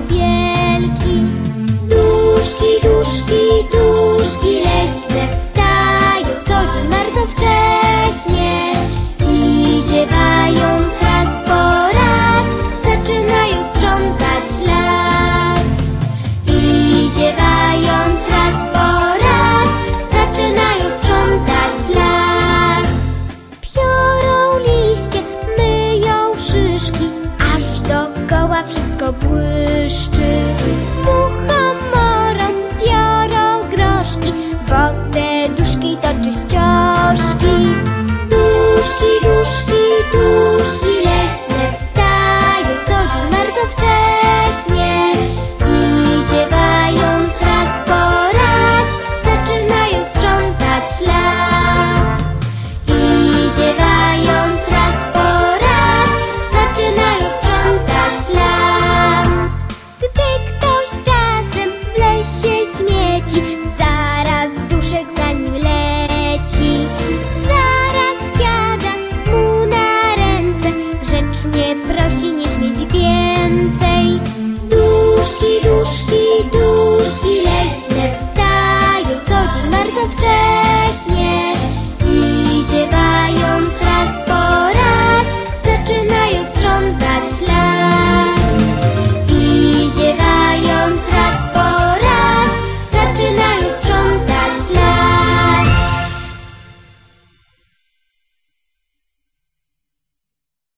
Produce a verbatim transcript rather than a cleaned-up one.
wielki. Duszki, duszki, duszki leśne wstają co dzień bardzo wcześnie i ziewając raz po raz zaczynają sprzątać las. I ziewając raz po raz zaczynają sprzątać las. Piorą liście, myją szyszki, aż dookoła wszystko błyszczy. Muchomorą biorą groszki, bo te duszki to czyścioszki. Duszki, duszki, duszki leśne wstają co dzień bardzo wcześnie